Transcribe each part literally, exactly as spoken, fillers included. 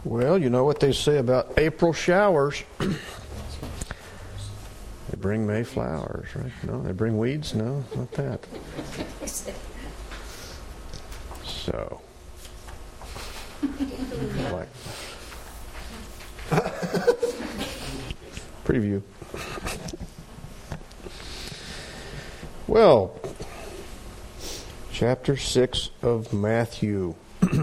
Well, you know what they say about April showers. They bring May flowers, right? No, they bring weeds? No, not that. So, like, preview. Well, chapter six of Matthew.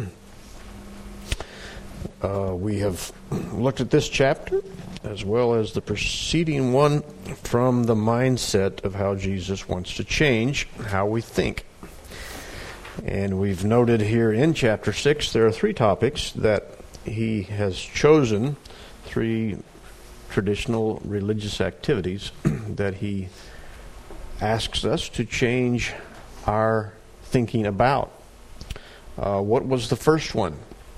Uh, we have looked at this chapter as well as the preceding one from the mindset of how Jesus wants to change how we think. And we've noted here in chapter six there are three topics that he has chosen, three traditional religious activities that he asks us to change our thinking about. Uh, what was the first one?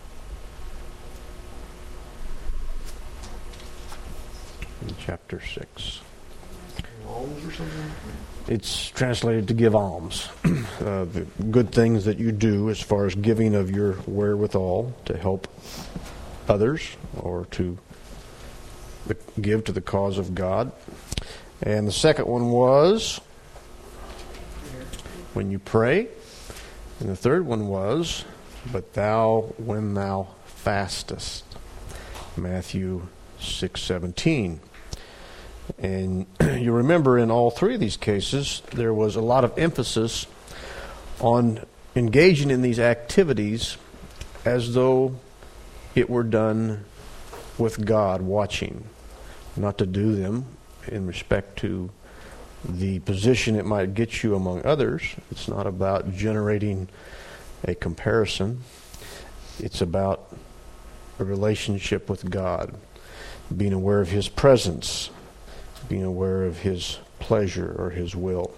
In chapter six. Alms or something? It's translated to give alms. uh, the good things that you do as far as giving of your wherewithal to help others or to the, give to the cause of God. And the second one was when you pray. And the third one was, but thou when thou fastest. Matthew six seventeen. And you remember in all three of these cases, there was a lot of emphasis on engaging in these activities as though it were done with God watching, not to do them in respect to the position it might get you among others. It's not about generating a comparison. It's about a relationship with God, being aware of His presence, being aware of His pleasure or His will.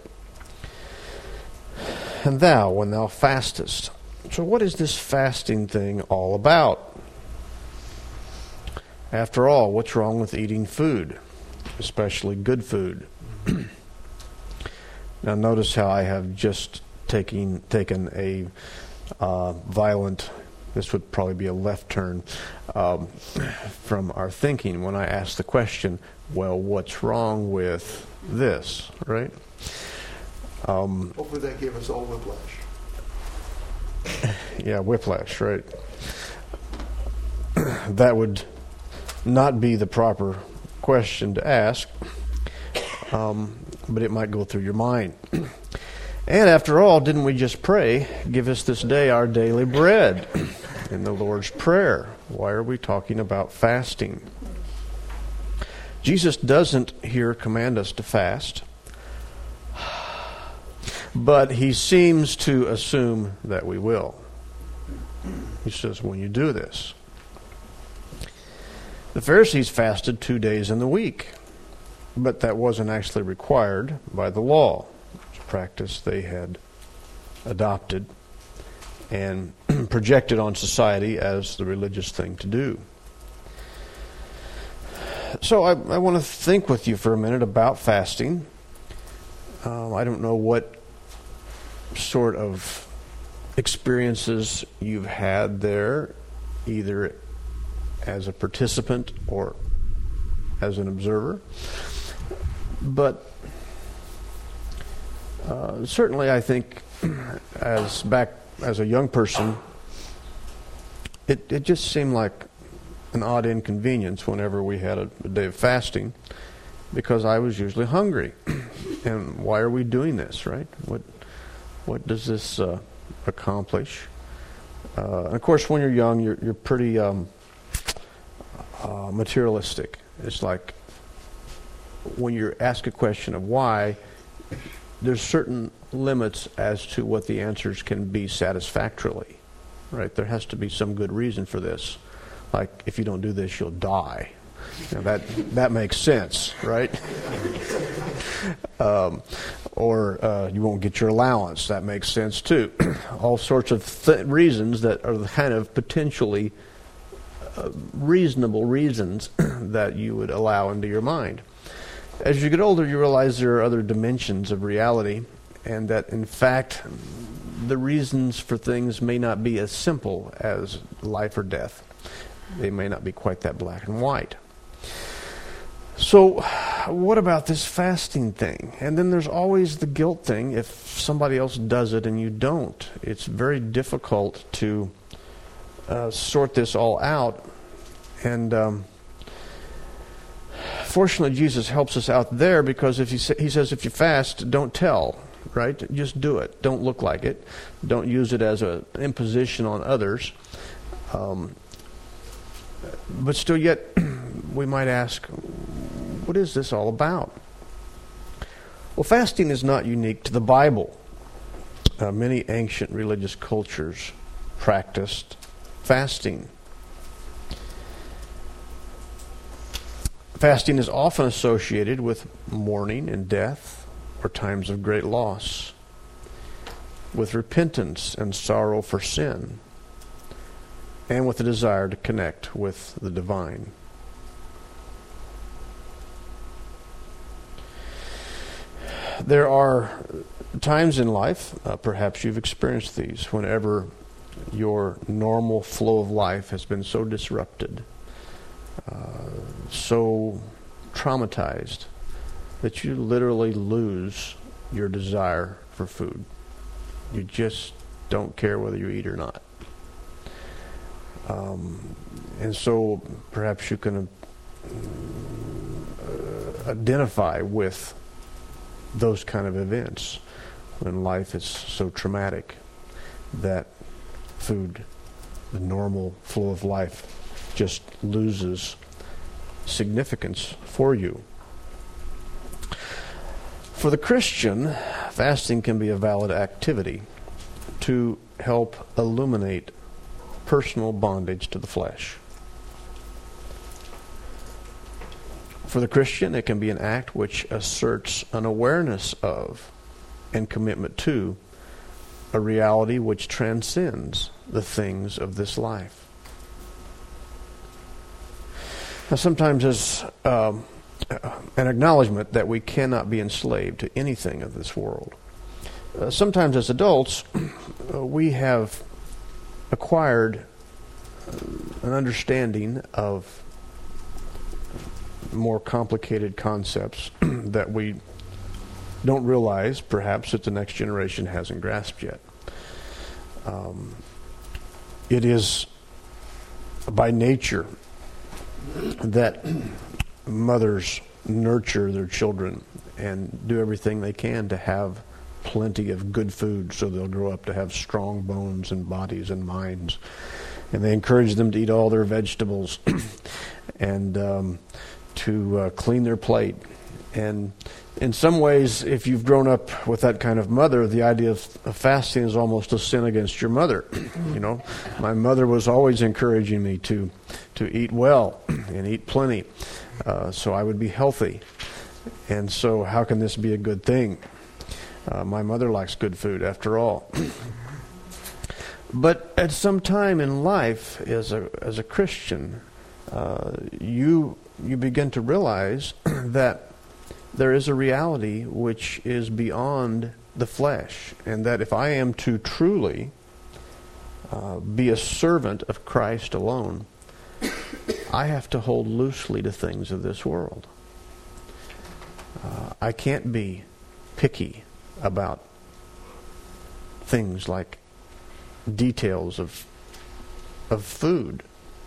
And thou, when thou fastest. So what is this fasting thing all about? After all, what's wrong with eating food, especially good food? Now notice how I have just taken, taken a uh, violent, this would probably be a left turn, um, from our thinking when I ask the question, well, what's wrong with this, right? Um, Hopefully that gave us all whiplash. Yeah, whiplash, right? That would not be the proper question to ask, um, but it might go through your mind. And after all, didn't we just pray, give us this day our daily bread in the Lord's Prayer? Why are we talking about fasting? Jesus doesn't here command us to fast, but he seems to assume that we will. He says, when you do this. The Pharisees fasted two days in the week, but that wasn't actually required by the law. It's a practice they had adopted and projected on society as the religious thing to do. So I, I want to think with you for a minute about fasting. Um, I don't know what sort of experiences you've had there, either as a participant or as an observer. But uh, certainly I think as back as a young person, it, it just seemed like an odd inconvenience whenever we had a, a day of fasting, because I was usually hungry. And why are we doing this, right? What what does this uh, accomplish? Uh, and of course, when you're young, you're you're pretty um, uh, materialistic. It's like when you ask a question of why, there's certain limits as to what the answers can be satisfactorily, right? There has to be some good reason for this. Like, if you don't do this, you'll die. You know, that that makes sense, right? um, or uh, you won't get your allowance. That makes sense too. All sorts of th- reasons that are kind of potentially uh, reasonable reasons that you would allow into your mind. As you get older, you realize there are other dimensions of reality, and that in fact the reasons for things may not be as simple as life or death. They may not be quite that black and white. So what about this fasting thing? And then there's always the guilt thing if somebody else does it and you don't. It's very difficult to uh, sort this all out. And um, fortunately, Jesus helps us out there, because if he, sa- he says if you fast, don't tell, right? Just do it. Don't look like it. Don't use it as an imposition on others. Um, but still yet, we might ask, what is this all about? Well, fasting is not unique to the Bible. Uh, many ancient religious cultures practiced fasting. Fasting is often associated with mourning and death, or times of great loss, with repentance and sorrow for sin, and with the desire to connect with the divine. There are times in life, uh, perhaps you've experienced these, whenever your normal flow of life has been so disrupted, uh, so traumatized, that you literally lose your desire for food. You just don't care whether you eat or not. Um, and so perhaps you can uh, identify with those kind of events when life is so traumatic that food, the normal flow of life, just loses significance for you. For the Christian, fasting can be a valid activity to help illuminate personal bondage to the flesh. For the Christian, it can be an act which asserts an awareness of and commitment to a reality which transcends the things of this life. Now, sometimes there's um, an acknowledgement that we cannot be enslaved to anything of this world. Uh, sometimes as adults, uh, we have acquired an understanding of more complicated concepts that we don't realize, perhaps, that the next generation hasn't grasped yet. Um, it is by nature that mothers nurture their children and do everything they can to have plenty of good food so they'll grow up to have strong bones and bodies and minds. And they encourage them to eat all their vegetables and um, to uh, clean their plate. And in some ways, if you've grown up with that kind of mother, the idea of, of fasting is almost a sin against your mother. You know, my mother was always encouraging me to to eat well and eat plenty, uh, so I would be healthy. And so, how can this be a good thing? Uh, my mother likes good food, after all. But at some time in life, as a as a Christian, uh, you you begin to realize that there is a reality which is beyond the flesh, and that if I am to truly uh, be a servant of Christ alone, I have to hold loosely to things of this world. Uh, I can't be picky about things like details of of food.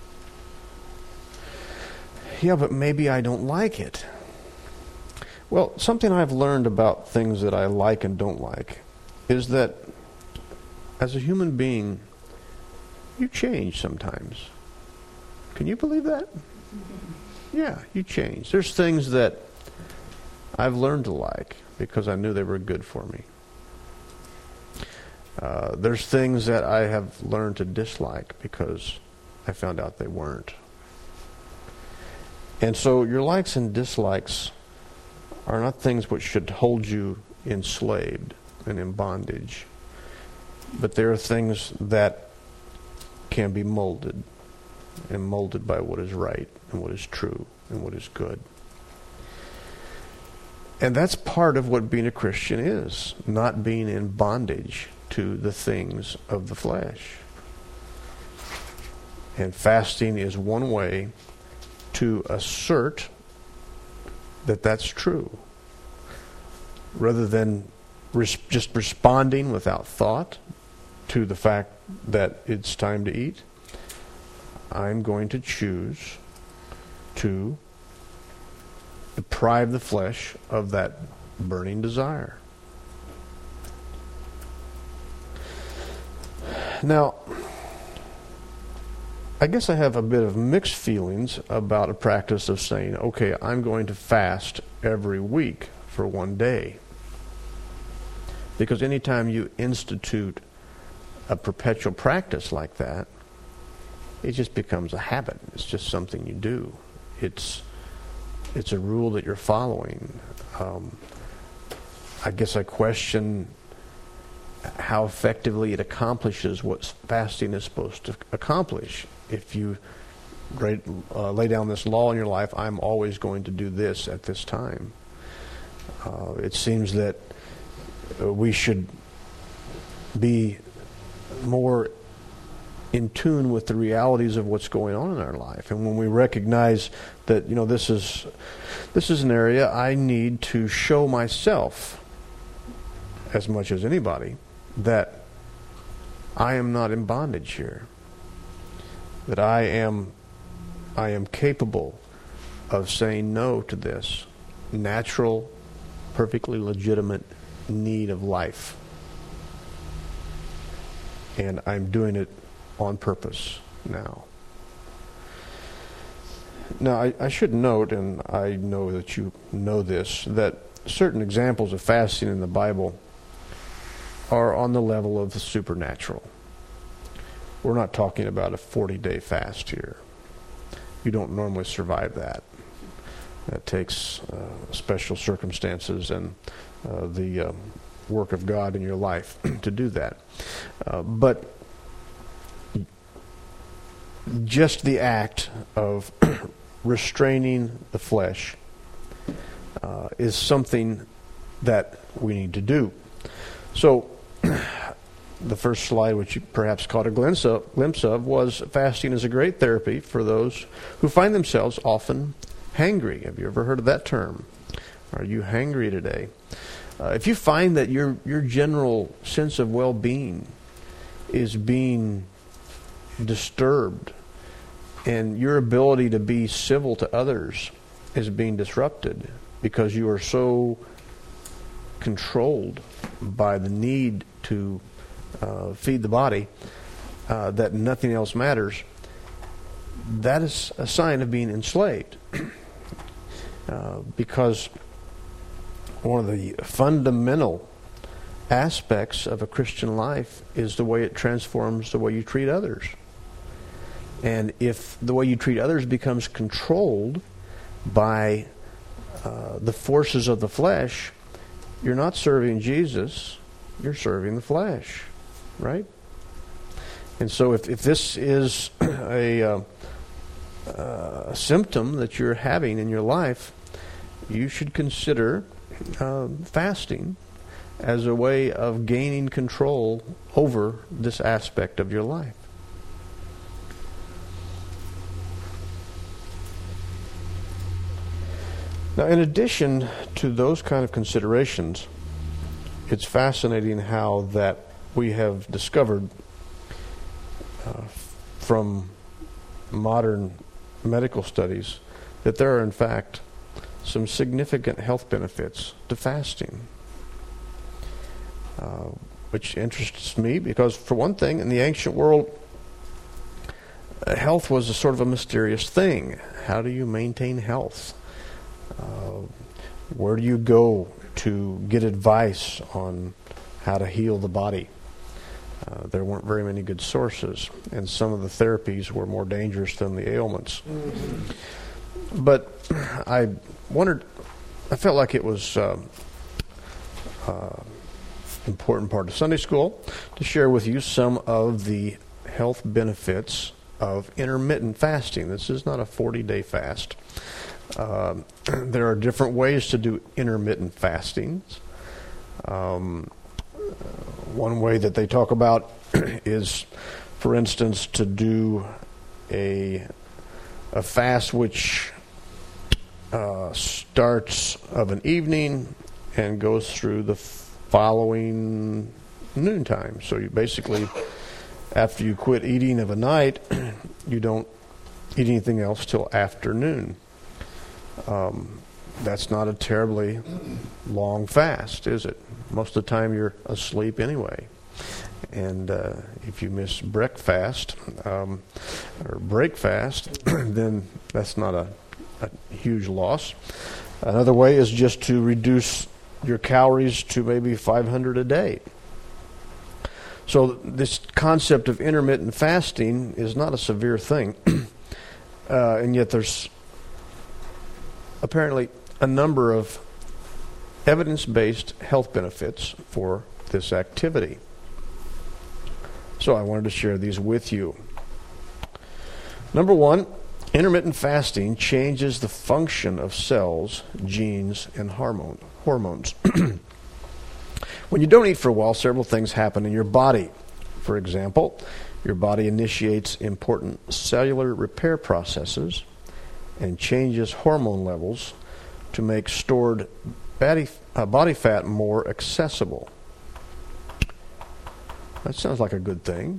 Yeah, but maybe I don't like it. Well, something I've learned about things that I like and don't like is that as a human being, you change sometimes. Can you believe that? Yeah, you change. There's things that I've learned to like because I knew they were good for me. Uh, there's things that I have learned to dislike because I found out they weren't. And so your likes and dislikes are not things which should hold you enslaved and in bondage, but there are things that can be molded, and molded by what is right and what is true and what is good. And that's part of what being a Christian is, not being in bondage to the things of the flesh. And fasting is one way to assert that that's true. Rather than res- just responding without thought to the fact that it's time to eat, I'm going to choose to deprive the flesh of that burning desire. Now, I guess I have a bit of mixed feelings about a practice of saying, okay, I'm going to fast every week for one day. Because anytime you institute a perpetual practice like that, it just becomes a habit. It's just something you do. It's it's a rule that you're following. Um, I guess I question how effectively it accomplishes what fasting is supposed to accomplish. If you lay, uh, lay down this law in your life, I'm always going to do this at this time. Uh, it seems that uh, we should be more in tune with the realities of what's going on in our life. And when we recognize that, you know, this is this is an area I need to show myself as much as anybody that I am not in bondage here. That I am I am capable of saying no to this natural, perfectly legitimate need of life. And I'm doing it on purpose now. Now, I, I should note, and I know that you know this, that certain examples of fasting in the Bible are on the level of the supernatural. We're not talking about a forty-day fast here. You don't normally survive that. That takes uh, special circumstances and uh, the uh, work of God in your life to do that. Uh, but just the act of restraining the flesh uh, is something that we need to do. So, the first slide, which you perhaps caught a glimpse of, glimpse of, was fasting is a great therapy for those who find themselves often hangry. Have you ever heard of that term? Are you hangry today? Uh, if you find that your your general sense of well-being is being disturbed and your ability to be civil to others is being disrupted because you are so controlled by the need to uh, feed the body uh, that nothing else matters, that is a sign of being enslaved. uh, because one of the fundamental aspects of a Christian life is the way it transforms the way you treat others. And if the way you treat others becomes controlled by uh, the forces of the flesh, you're not serving Jesus, you're serving the flesh, right? And so if, if this is a, uh, uh, a symptom that you're having in your life, you should consider uh, fasting as a way of gaining control over this aspect of your life. Now, in addition to those kind of considerations, it's fascinating how that we have discovered uh, from modern medical studies that there are, in fact, some significant health benefits to fasting, uh, which interests me because, for one thing, in the ancient world, uh, health was a sort of a mysterious thing. How do you maintain health? Uh, where do you go to get advice on how to heal the body? Uh, there weren't very many good sources, and some of the therapies were more dangerous than the ailments. Mm-hmm. But I wondered, I felt like it was uh, uh, important part of Sunday school to share with you some of the health benefits of intermittent fasting. This is not a forty-day fast. Uh, there are different ways to do intermittent fasting. Um, one way that they talk about is, for instance, to do a a fast which uh, starts of an evening and goes through the following noontime. So you basically, after you quit eating of a night, you don't eat anything else till afternoon. Um, that's not a terribly long fast, is it? Most of the time you're asleep anyway. And uh, if you miss breakfast um, or break fast, then that's not a, a huge loss. Another way is just to reduce your calories to maybe five hundred a day. So this concept of intermittent fasting is not a severe thing. uh, and yet there's apparently a number of evidence-based health benefits for this activity. So I wanted to share these with you. Number one, intermittent fasting changes the function of cells, genes, and hormone, hormones. When you don't eat for a while, several things happen in your body. For example, your body initiates important cellular repair processes and changes hormone levels to make stored body, uh, body fat more accessible. That sounds like a good thing.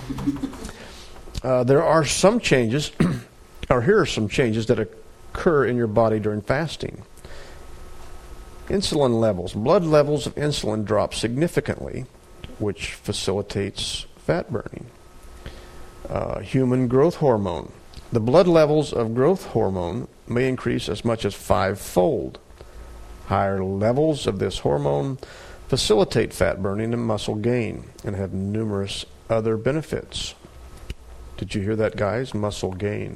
Uh, there are some changes, or here are some changes that occur in your body during fasting. Insulin levels. Blood levels of insulin drop significantly, which facilitates fat burning. Uh, human growth hormone. The blood levels of growth hormone may increase as much as fivefold. Higher levels of this hormone facilitate fat burning and muscle gain and have numerous other benefits. Did you hear that, guys? Muscle gain.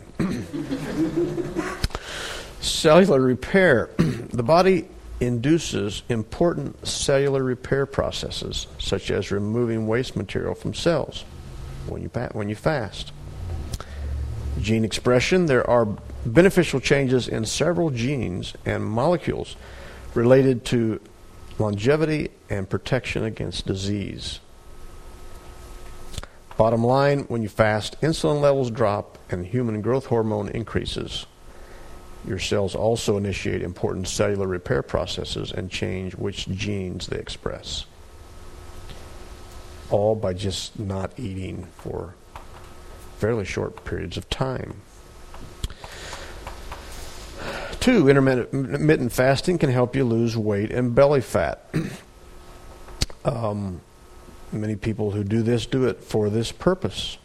Cellular repair. The body induces important cellular repair processes, such as removing waste material from cells when you when you fast. Gene expression. There are beneficial changes in several genes and molecules related to longevity and protection against disease. Bottom line, when you fast, insulin levels drop and human growth hormone increases. Your cells also initiate important cellular repair processes and change which genes they express. All by just not eating for fairly short periods of time. Two, intermittent fasting can help you lose weight and belly fat. um, many people who do this do it for this purpose.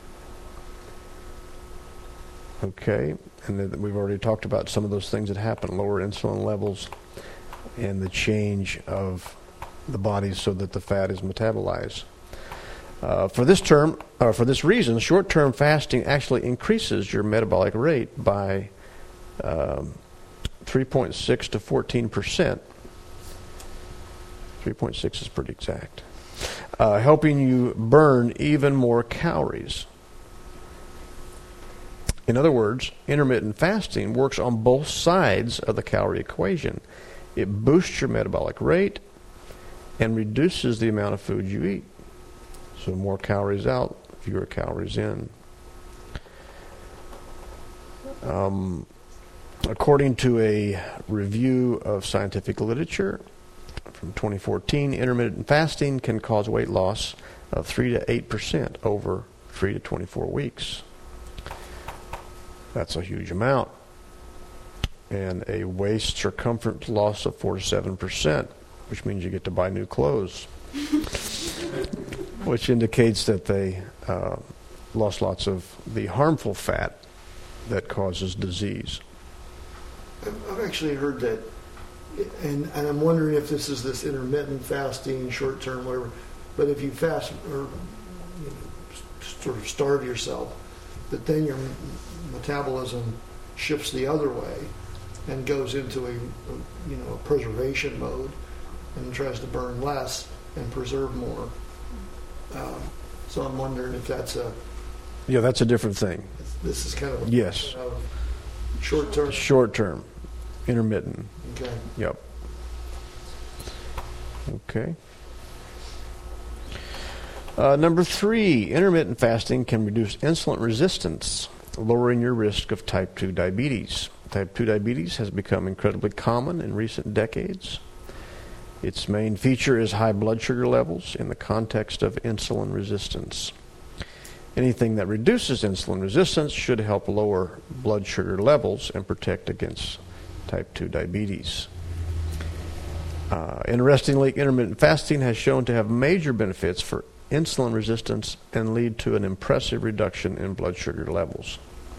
Okay, and then we've already talked about some of those things that happen, lower insulin levels and the change of the body so that the fat is metabolized. Uh, for this term, or for this reason, short-term fasting actually increases your metabolic rate by um, three point six to fourteen percent. three point six is pretty exact. Uh, helping you burn even more calories. In other words, intermittent fasting works on both sides of the calorie equation. It boosts your metabolic rate and reduces the amount of food you eat. So more calories out, fewer calories in. Um, according to a review of scientific literature from twenty fourteen, intermittent fasting can cause weight loss of three to eight percent over three to twenty-four weeks. That's a huge amount. And a waist circumference loss of four to seven percent, which means you get to buy new clothes, which indicates that they uh, lost lots of the harmful fat that causes disease. I've actually heard that, and, and I'm wondering if this is this intermittent fasting, short-term, whatever, but if you fast or you know, sort of starve yourself, that then your metabolism shifts the other way and goes into a, a you know a preservation mode and tries to burn less and preserve more. Um, so I'm wondering if that's a Yeah, that's a different thing. this is kind of a Yes. of short term. Short term, intermittent. Okay. Yep. Okay. Uh, number three, intermittent fasting can reduce insulin resistance, lowering your risk of type two diabetes. Type two diabetes has become incredibly common in recent decades. Its main feature is high blood sugar levels in the context of insulin resistance. Anything that reduces insulin resistance should help lower blood sugar levels and protect against type two diabetes. Uh, interestingly, intermittent fasting has shown to have major benefits for insulin resistance and lead to an impressive reduction in blood sugar levels.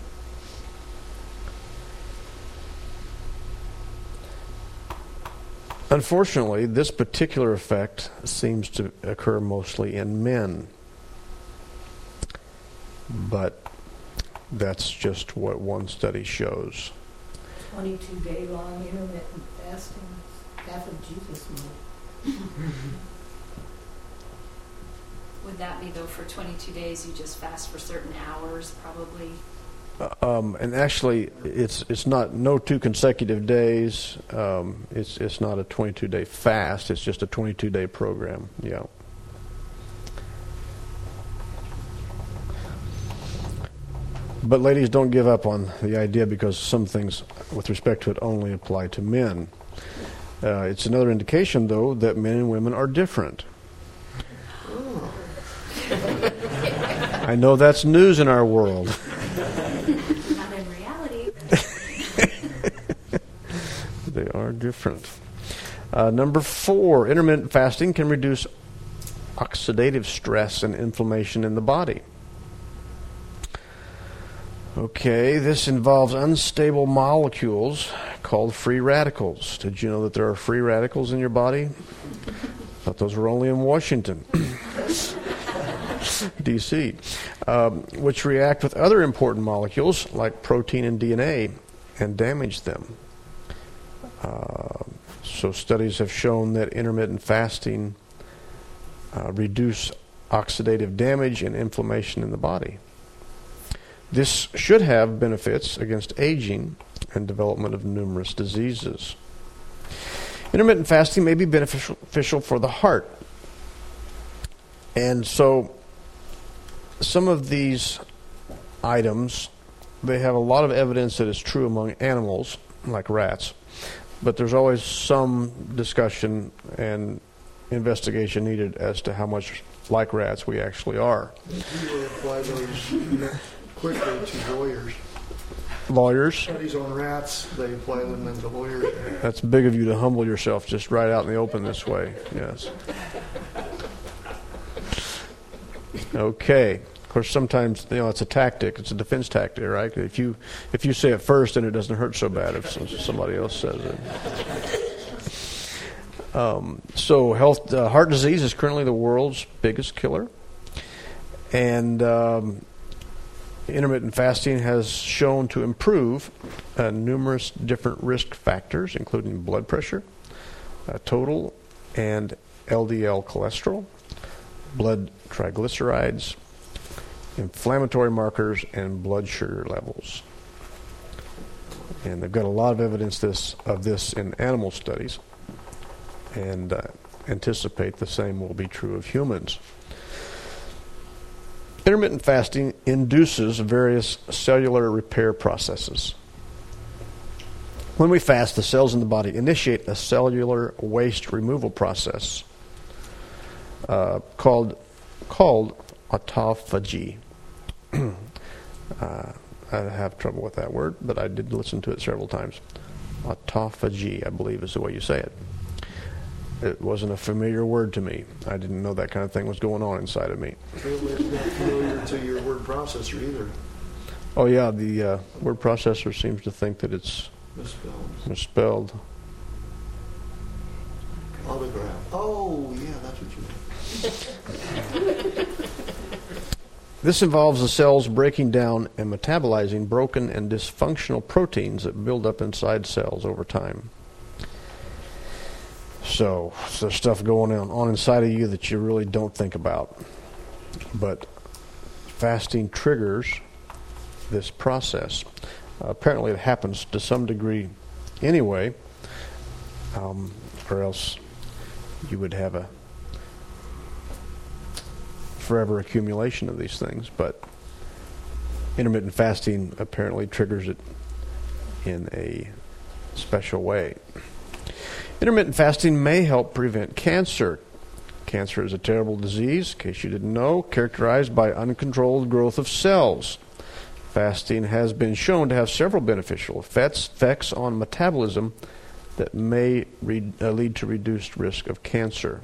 Unfortunately, this particular effect seems to occur mostly in men, but that's just what one study shows. twenty-two day long intermittent fasting, half of Jesus' meal. Would that be, though, for twenty-two days, you just fast for certain hours, probably? Um, and actually, it's it's not no two consecutive days. Um, it's it's not a twenty-two day fast. It's just a twenty-two day program. Yeah. But ladies, don't give up on the idea, because some things with respect to it only apply to men. Uh, it's another indication, though, that men and women are different. I know that's news in our world. Not in reality. They are different. Uh, number four, intermittent fasting can reduce oxidative stress and inflammation in the body. Okay, this involves unstable molecules called free radicals. Did you know that there are free radicals in your body? Thought those were only in Washington, D C, um, which react with other important molecules like protein and D N A and damage them. Uh, so studies have shown that intermittent fasting uh, reduce oxidative damage and inflammation in the body. This should have benefits against aging and development of numerous diseases. Intermittent fasting may be beneficial beneficial for the heart. And so some of these items, they have a lot of evidence that it's true among animals, like rats. But there's always some discussion and investigation needed as to how much like rats we actually are. You apply those quickly to lawyers. Lawyers? Studies on rats, they apply them into lawyers. That's big of you to humble yourself just right out in the open this way. Yes. Okay. Of course, sometimes, you know, it's a tactic. It's a defense tactic, right? If you if you say it first, then it doesn't hurt so bad if somebody else says it. Um, so, health, uh, heart disease is currently the world's biggest killer, and um, intermittent fasting has shown to improve uh, numerous different risk factors, including blood pressure, uh, total and L D L cholesterol, blood triglycerides, inflammatory markers, and blood sugar levels. And they've got a lot of evidence this of this in animal studies, and uh, anticipate the same will be true of humans. Intermittent fasting induces various cellular repair processes. When we fast, the cells in the body initiate a cellular waste removal process uh, called called autophagy. uh, I have trouble with that word, but I did listen to it several times. Autophagy, I believe, is the way you say it. It wasn't a familiar word to me. I didn't know that kind of thing was going on inside of me. It's not familiar to your word processor either. Oh yeah, the uh, word processor seems to think that it's Misspelled. misspelled. Autograph. Oh, yeah, that's what you meant. This involves the cells breaking down and metabolizing broken and dysfunctional proteins that build up inside cells over time. So, there's stuff going on, on inside of you that you really don't think about. But fasting triggers this process. Uh, apparently it happens to some degree anyway, um, or else you would have a forever accumulation of these things, but intermittent fasting apparently triggers it in a special way. Intermittent fasting may help prevent cancer. Cancer is a terrible disease, in case you didn't know, characterized by uncontrolled growth of cells. Fasting has been shown to have several beneficial effects, effects on metabolism that may re- uh, lead to reduced risk of cancer.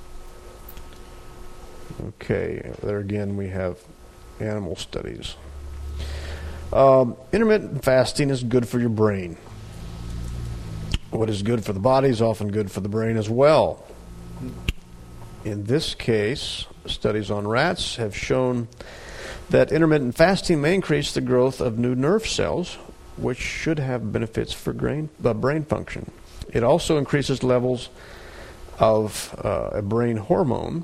Okay, there again we have animal studies. Um, intermittent fasting is good for your brain. What is good for the body is often good for the brain as well. In this case, studies on rats have shown that intermittent fasting may increase the growth of new nerve cells, which should have benefits for brain, uh, brain function. It also increases levels of uh, a brain hormone,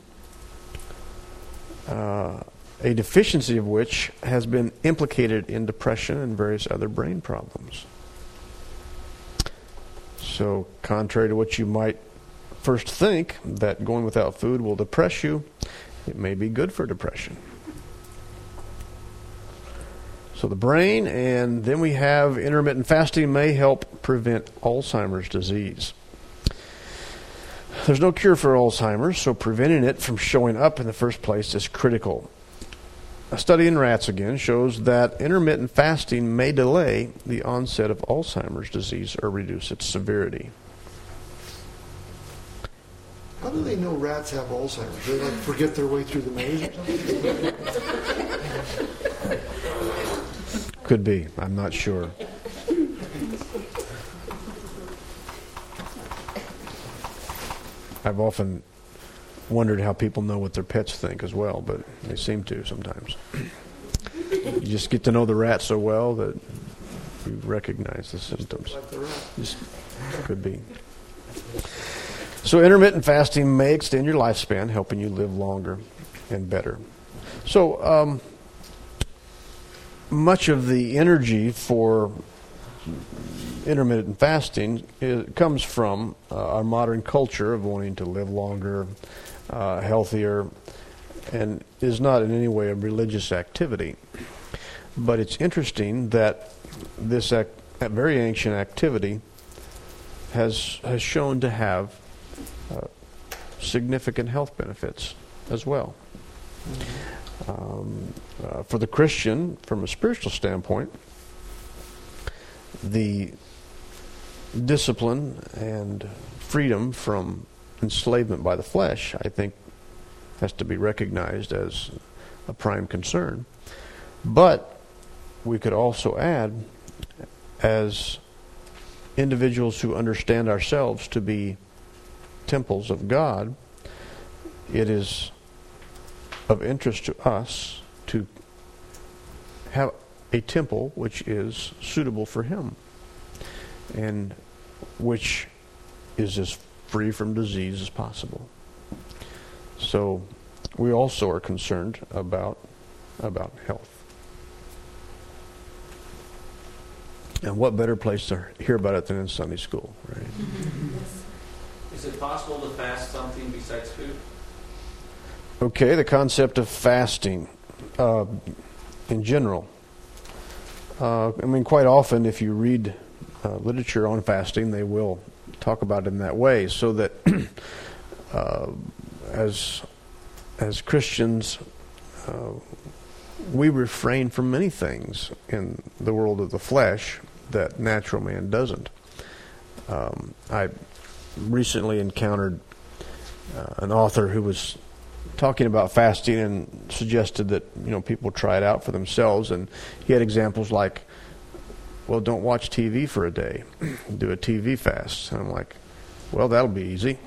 uh, a deficiency of which has been implicated in depression and various other brain problems. So, contrary to what you might first think, that going without food will depress you, it may be good for depression. So the brain, and then we have intermittent fasting may help prevent Alzheimer's disease. There's no cure for Alzheimer's, so preventing it from showing up in the first place is critical. A study in rats again shows that intermittent fasting may delay the onset of Alzheimer's disease or reduce its severity. How do they know rats have Alzheimer's? They like forget their way through the maze? Could be. I'm not sure. I've often wondered how people know what their pets think as well, but they seem to sometimes. You just get to know the rat so well that you recognize the symptoms. Like the rat. Just could be. So intermittent fasting may extend your lifespan, helping you live longer and better. So um, much of the energy for intermittent fasting is, comes from uh, our modern culture of wanting to live longer, uh, healthier, and is not in any way a religious activity. But it's interesting that this ac- that very ancient activity has has shown to have uh, significant health benefits as well. Mm-hmm. Um, uh, for the Christian, from a spiritual standpoint, the discipline and freedom from enslavement by the flesh, I think, has to be recognized as a prime concern. But we could also add, as individuals who understand ourselves to be temples of God, it is of interest to us to have a temple which is suitable for Him and which is as free from disease as possible. So we also are concerned about about health. And what better place to hear about it than in Sunday school, right? Is it possible to fast something besides food? Okay, the concept of fasting uh, in general. Uh, I mean, quite often if you read uh, literature on fasting, they will talk about it in that way, so that uh, as as Christians, uh, we refrain from many things in the world of the flesh that natural man doesn't. Um, I recently encountered uh, an author who was talking about fasting and suggested that, you know, people try it out for themselves, and he had examples like, well, don't watch T V for a day. Do a T V fast. And I'm like, well, that'll be easy.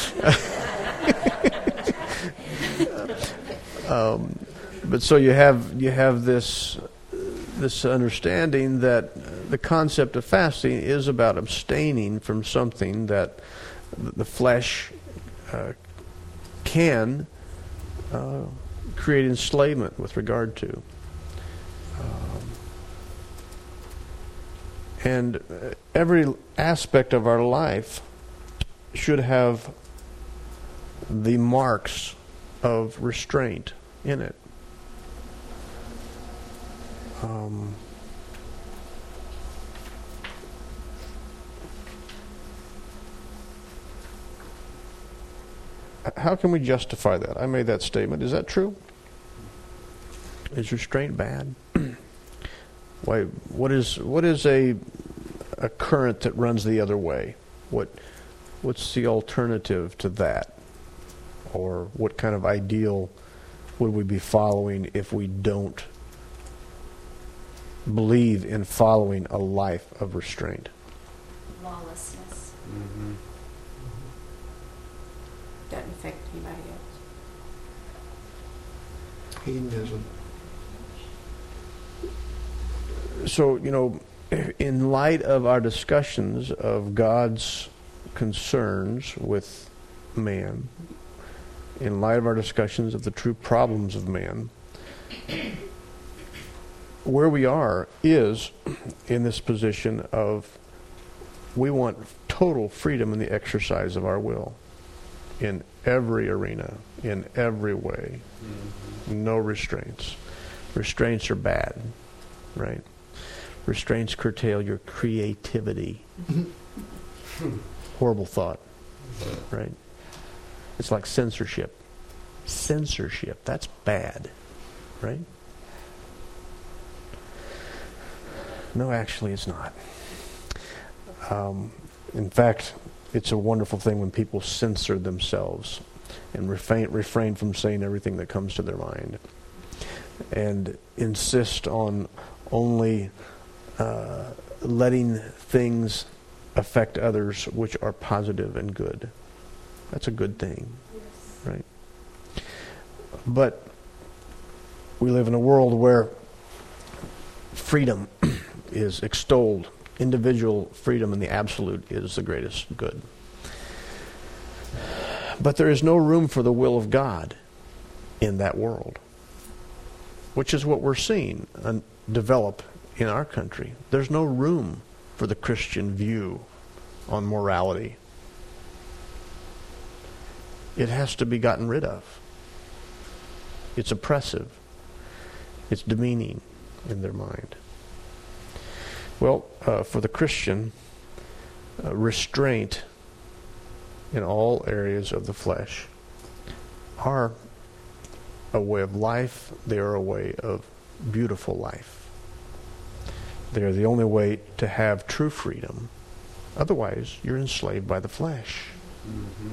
um, but so you have you have this this understanding that the concept of fasting is about abstaining from something that the flesh uh, can uh, create enslavement with regard to. Um, and every aspect of our life should have the marks of restraint in it. Um, how can we justify that? I made that statement. Is that true? Is restraint bad? Why? What is what is a a current that runs the other way? What what's the alternative to that? Or what kind of ideal would we be following if we don't believe in following a life of restraint? Lawlessness. Mm-hmm. Doesn't affect anybody else. Hedonism. So, you know, in light of our discussions of God's concerns with man, in light of our discussions of the true problems of man, where we are is in this position of we want total freedom in the exercise of our will in every arena, in every way. Mm-hmm. No restraints. Restraints are bad, right? Restraints curtail your creativity. Horrible thought, right? It's like censorship. Censorship, that's bad, right? No, actually it's not. Um, in fact, it's a wonderful thing when people censor themselves and refrain, refrain from saying everything that comes to their mind and insist on only uh, letting things affect others which are positive and good. That's a good thing, Yes. right? But we live in a world where freedom is extolled. Individual freedom in the absolute is the greatest good. But there is no room for the will of God in that world, which is what we're seeing uh, develop in our country. There's no room for the Christian view on morality. It has to be gotten rid of. It's oppressive. It's demeaning in their mind. Well, uh, for the Christian, uh, restraint in all areas of the flesh are a way of life. They are a way of beautiful life. They are the only way to have true freedom. Otherwise, you're enslaved by the flesh. Mm-hmm.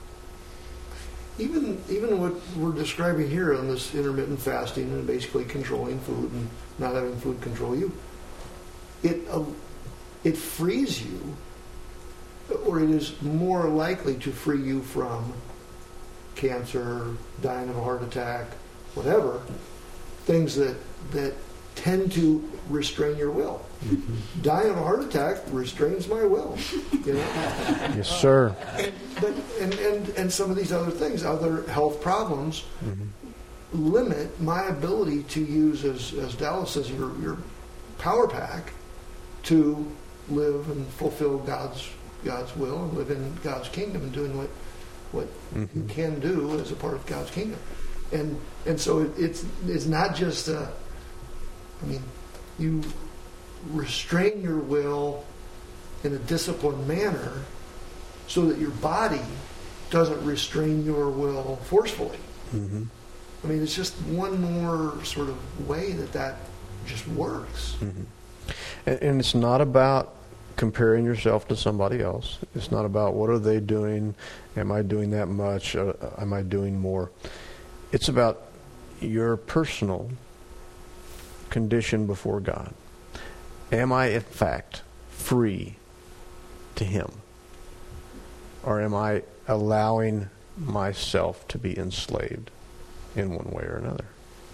Even even what we're describing here on this intermittent fasting and basically controlling food and not having food control you, it uh, it frees you, or it is more likely to free you from cancer, dying of a heart attack, whatever, things that that tend to restrain your will. Mm-hmm. Dying of a heart attack restrains my will. You know? Yes, sir. And, but, and, and, and some of these other things, other health problems, mm-hmm. limit my ability to use, as, as Dallas says, your, your power pack to live and fulfill God's God's will and live in God's kingdom and doing what what mm-hmm. you can do as a part of God's kingdom. And and so it, it's it's not just a, I mean, you restrain your will in a disciplined manner so that your body doesn't restrain your will forcefully. Mm-hmm. I mean, it's just one more sort of way that that just works. Mm-hmm. And, and it's not about comparing yourself to somebody else. It's not about what are they doing, am I doing that much, uh, am I doing more. It's about your personal condition before God. Am I, in fact, free to Him? Or am I allowing myself to be enslaved in one way or another?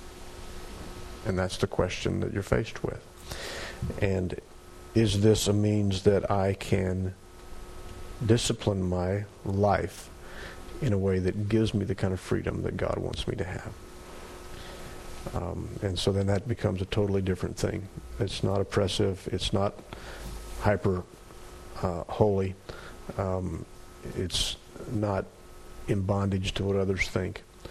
And that's the question that you're faced with. And is this a means that I can discipline my life in a way that gives me the kind of freedom that God wants me to have? Um, and so then that becomes a totally different thing. It's not oppressive. It's not hyper uh, holy. Um, it's not in bondage to what others think.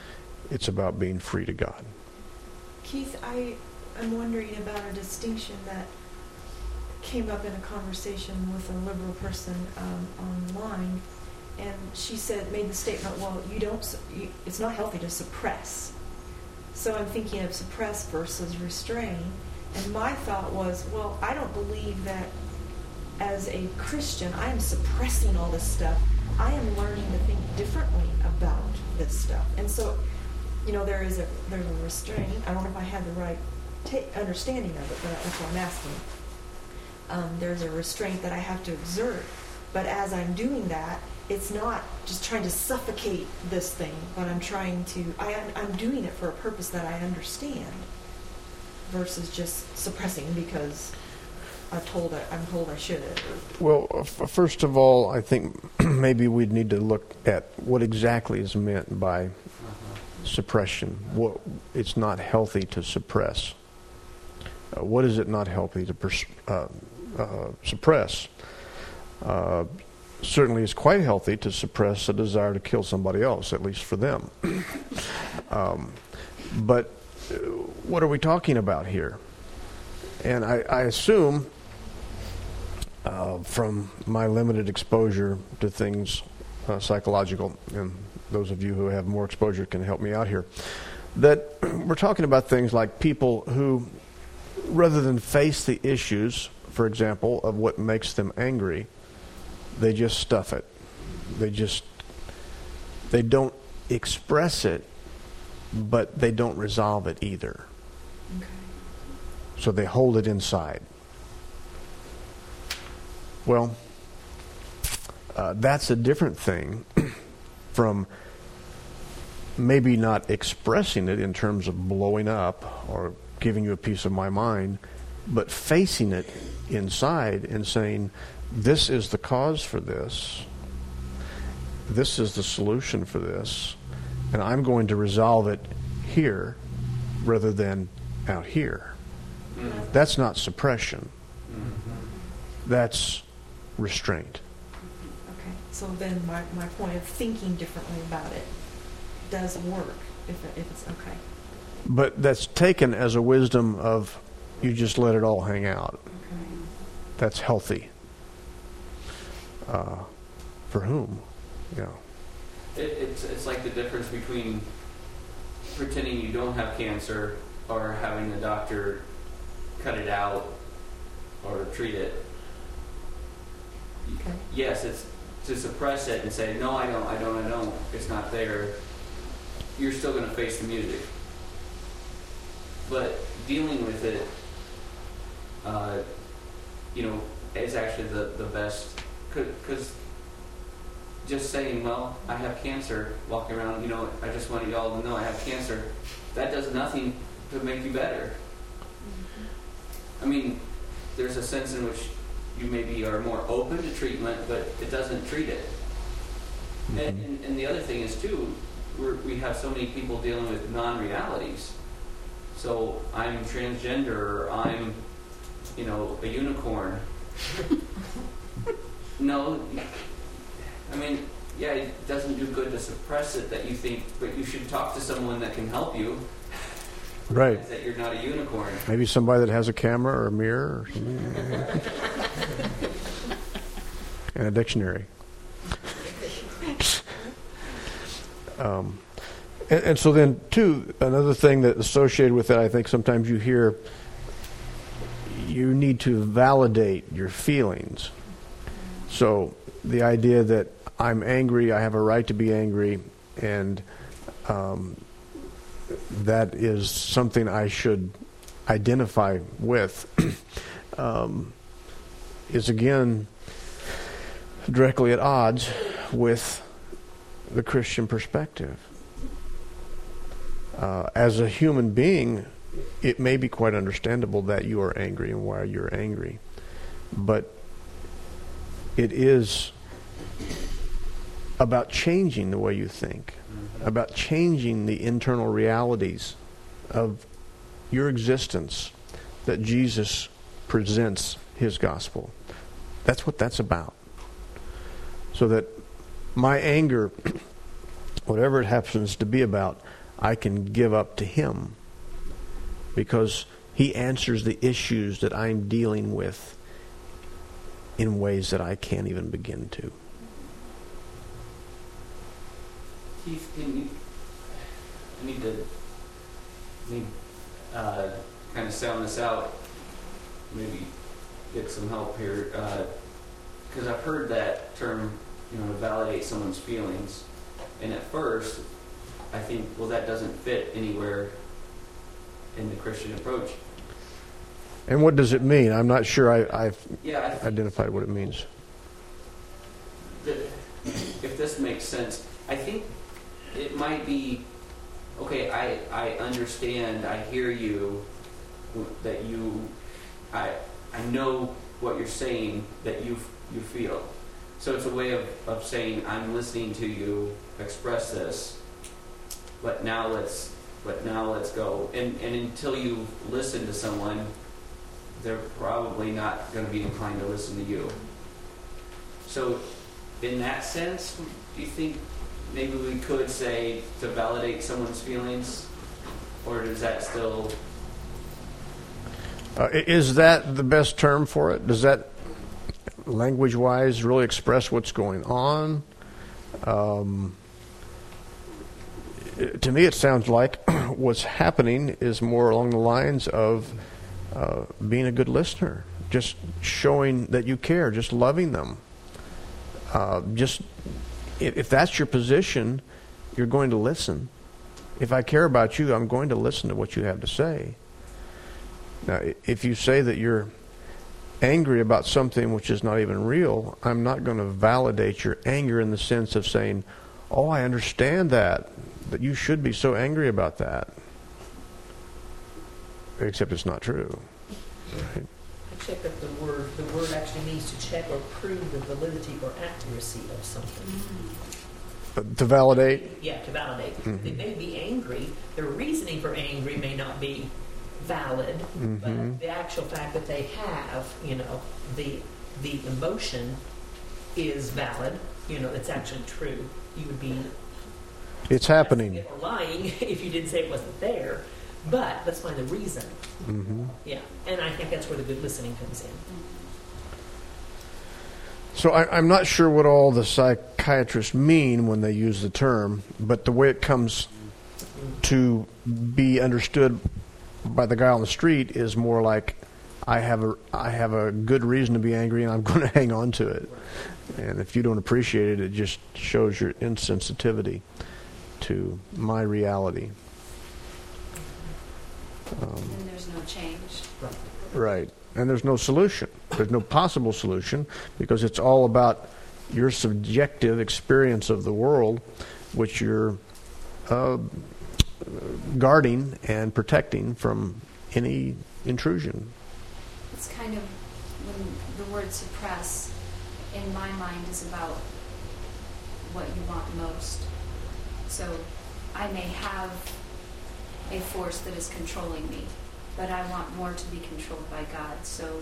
It's about being free to God. Keith, I am wondering about a distinction that came up in a conversation with a liberal person um, online, and she said, made the statement, well, you don't, su- you, it's not healthy to suppress. So I'm thinking of suppress versus restrain, and my thought was, well, I don't believe that as a Christian I am suppressing all this stuff. I am learning to think differently about this stuff. And so, you know, there is a there's a restraint. I don't know if I had the right ta- understanding of it, but that's what I'm asking. Um, there's a restraint that I have to exert, but as I'm doing that, it's not just trying to suffocate this thing, but I'm trying to, I, I'm doing it for a purpose that I understand, versus just suppressing because I'm told I, I'm told I should. Well, f- first of all, I think maybe we'd need to look at what exactly is meant by suppression. What, it's not healthy to suppress. Uh, what is it not healthy to pers- uh, uh, suppress? Uh, certainly it's quite healthy to suppress a desire to kill somebody else, at least for them. um, but uh, what are we talking about here? And I, I assume, uh, from my limited exposure to things uh, psychological, and those of you who have more exposure can help me out here, that we're talking about things like people who, rather than face the issues, for example, of what makes them angry, they just stuff it. They just, they don't express it, but they don't resolve it either. Okay. So they hold it inside. Well, uh, that's a different thing from maybe not expressing it in terms of blowing up or giving you a piece of my mind, but facing it inside and saying, this is the cause for this. This is the solution for this. And I'm going to resolve it here rather than out here. Mm-hmm. That's not suppression. Mm-hmm. That's restraint. Okay. So then my, my point of thinking differently about it does work if, it, if it's okay. But that's taken as a wisdom of you just let it all hang out. Okay. That's healthy. Uh, for whom? Yeah. It, it's it's like the difference between pretending you don't have cancer or having the doctor cut it out or treat it. Okay. Yes, it's to suppress it and say, no, I don't, I don't, I don't, it's not there. You're still going to face the music. But dealing with it, uh, you know, is actually the, the best. Because just saying, well, I have cancer, walking around, you know, I just want you all to know I have cancer, that does nothing to make you better. Mm-hmm. I mean, there's a sense in which you maybe are more open to treatment, but it doesn't treat it. Mm-hmm. And, and, and the other thing is, too, we're, we have so many people dealing with non-realities. So I'm transgender, or I'm, you know, a unicorn. No, I mean, yeah, it doesn't do good to suppress it that you think, but you should talk to someone that can help you. Right. That you're not a unicorn. Maybe somebody that has a camera or a mirror or something. And a dictionary. um, and, and so then, too, another thing that's associated with that, I think sometimes you hear, you need to validate your feelings. So the idea that I'm angry, I have a right to be angry, and um, that is something I should identify with, um, is again directly at odds with the Christian perspective. Uh, as a human being, it may be quite understandable that you are angry and why you're angry, but it is about changing the way you think, about changing the internal realities of your existence that Jesus presents his gospel. That's what that's about. So that my anger, whatever it happens to be about, I can give up to Him, because He answers the issues that I'm dealing with in ways that I can't even begin to. Keith, can you, I need to need, uh, kind of sound this out, maybe get some help here, because I've heard that term, you know, to validate someone's feelings, and at first I think, well, that doesn't fit anywhere in the Christian approach. And what does it mean? I'm not sure I, I've Yeah, I think identified what it means. that if this makes sense, I think it might be, okay, I, I understand, I hear you, that you, I I know what you're saying, that you you feel. So it's a way of, of saying, I'm listening to you express this, but now let's but now let's go. And and until you listen to someone, they're probably not going to be inclined to listen to you. So in that sense, do you think maybe we could say to validate someone's feelings, or does that still... Uh, i- is that the best term for it? Does that, language-wise, really express what's going on? Um, it- to me, it sounds like what's happening is more along the lines of uh, being a good listener, just showing that you care, just loving them. Uh, just if, if that's your position, you're going to listen. If I care about you, I'm going to listen to what you have to say. Now, if you say that you're angry about something which is not even real, I'm not going to validate your anger in the sense of saying, oh, I understand that, that you should be so angry about that. Except it's not true. Right? I check that the word, the word actually means to check or prove the validity or accuracy of something. But to validate, Yeah, to validate. Mhm. They may be angry. Their reasoning for angry may not be valid, Mhm. but the actual fact that they have, you know, the the emotion is valid. You know, it's actually true. You would be it's happening. lying if you didn't say it wasn't there. But let's find the reason. hmm Yeah, and I think that's where the good listening comes in. So I, I'm not sure what all the psychiatrists mean when they use the term, but the way it comes to be understood by the guy on the street is more like, I have a I have a good reason to be angry, and I'm going to hang on to it. And if you don't appreciate it, it just shows your insensitivity to my reality. Um, And there's no change. Right. And there's no solution. There's no possible solution, because it's all about your subjective experience of the world, which you're uh, guarding and protecting from any intrusion. It's kind of, when the word suppress, in my mind, is about what you want most. So I may have a force that is controlling me, but I want more to be controlled by God. So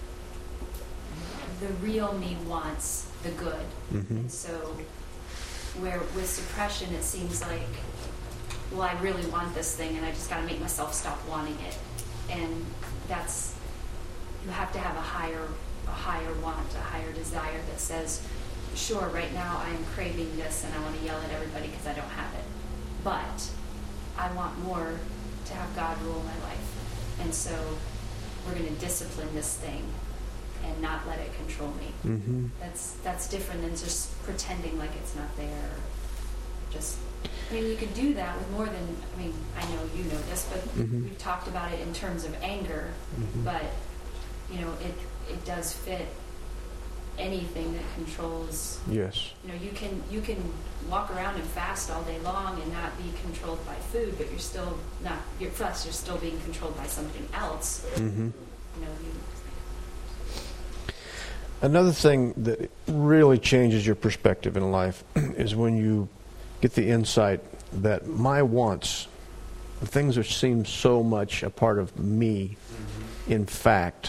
the real me wants the good. Mm-hmm. And so where with suppression it seems like, well, I really want this thing and I just got to make myself stop wanting it. And that's, you have to have a higher a higher want, a higher desire that says, sure, right now I am craving this and I want to yell at everybody because I don't have it. But I want more to have God rule my life. And so we're going to discipline this thing and not let it control me. Mm-hmm. That's that's different than just pretending like it's not there. Just, I mean, you could do that with more than, I mean, I know you know this, but Mhm. we've talked about it in terms of anger, Mhm. but, you know, it, it does fit anything that controls. Yes. You know, you can you can walk around and fast all day long and not be controlled by food, but you're still not, your flesh, you're still being controlled by something else. Mm-hmm. You know, you, Another thing that really changes your perspective in life is when you get the insight that my wants, the things which seem so much a part of me, in fact,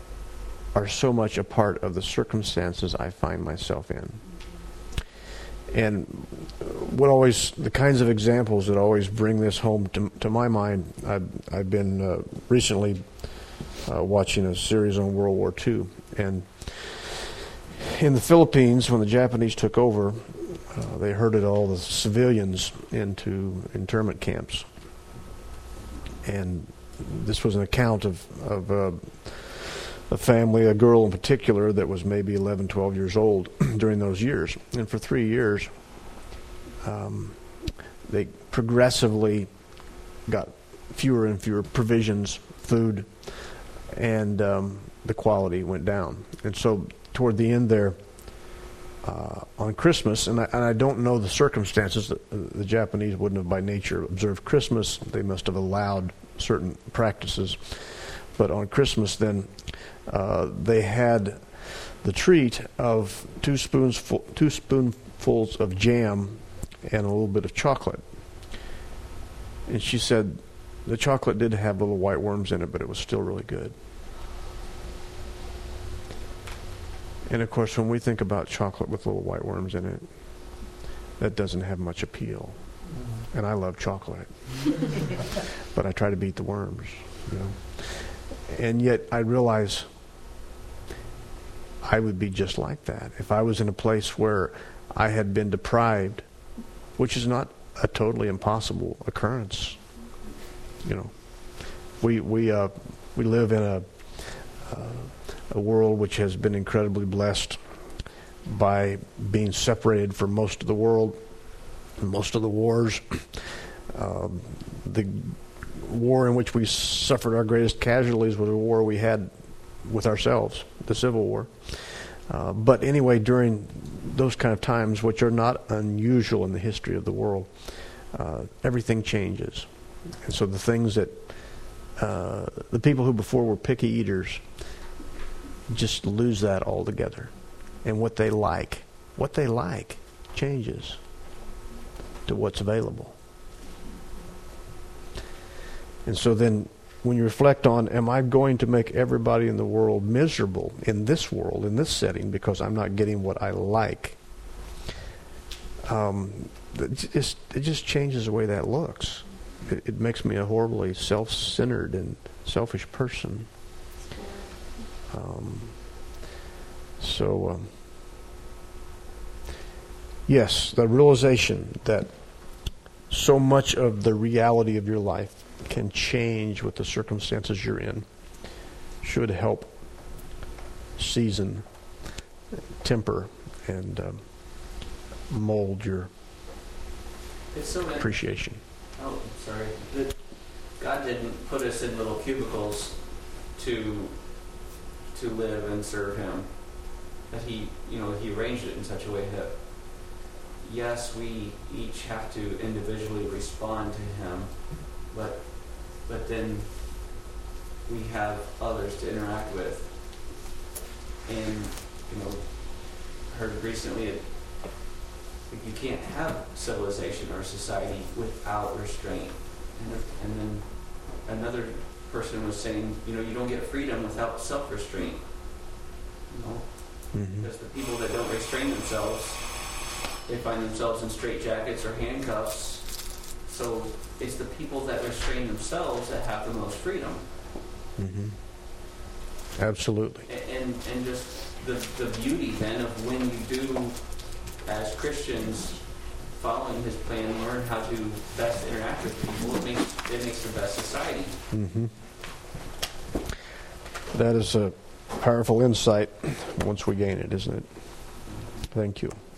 are so much a part of the circumstances I find myself in. And what always, the kinds of examples that always bring this home to, to my mind, I've, I've been uh, recently uh, watching a series on World War Two. And in the Philippines, when the Japanese took over, uh, they herded all the civilians into internment camps. And this was an account of, of uh, a family, a girl in particular, that was maybe eleven, twelve years old during those years. And for three years, um, they progressively got fewer and fewer provisions, food, and um, the quality went down. And so toward the end there, uh, on Christmas, and I, and I don't know the circumstances, the, the Japanese wouldn't have by nature observed Christmas. They must have allowed certain practices. But on Christmas then, uh, they had the treat of two spoons, full, two spoonfuls of jam and a little bit of chocolate. And she said the chocolate did have little white worms in it, but it was still really good. And of course, when we think about chocolate with little white worms in it, that doesn't have much appeal. And I love chocolate, but I try to beat the worms, you know. And yet I realize I would be just like that if I was in a place where I had been deprived, which is not a totally impossible occurrence. You know, we we uh, we live in a uh, a world which has been incredibly blessed by being separated from most of the world, most of the wars. Um, the war in which we suffered our greatest casualties was a war we had with ourselves, the Civil War. Uh, but anyway, during those kind of times, which are not unusual in the history of the world, uh, everything changes. And so the things that uh, the people who before were picky eaters just lose that altogether. And what they like, what they like changes to what's available. And so then when you reflect on, am I going to make everybody in the world miserable in this world, in this setting, because I'm not getting what I like? Um, it just, it just changes the way that looks. It, it makes me a horribly self-centered and selfish person. Um, so, um, yes, the realization that so much of the reality of your life can change with the circumstances you're in should help season, temper, and um, mold your It's so many- appreciation. Oh, sorry. The, God didn't put us in little cubicles to to live and serve Him. That He, you know, He arranged it in such a way that, yes, we each have to individually respond to Him, but but then we have others to interact with. And you know, heard recently it, you can't have civilization or society without restraint. And, and then another person was saying, you know, you don't get freedom without self-restraint. You know, Mm-hmm. because the people that don't restrain themselves, they find themselves in straitjackets or handcuffs. So it's the people that restrain themselves that have the most freedom. Mm-hmm. Absolutely. And and just the the beauty then of when you do, as Christians, following His plan, learn how to best interact with people, it makes it makes the best society. Mm-hmm. That is a powerful insight once we gain it, isn't it? Thank you.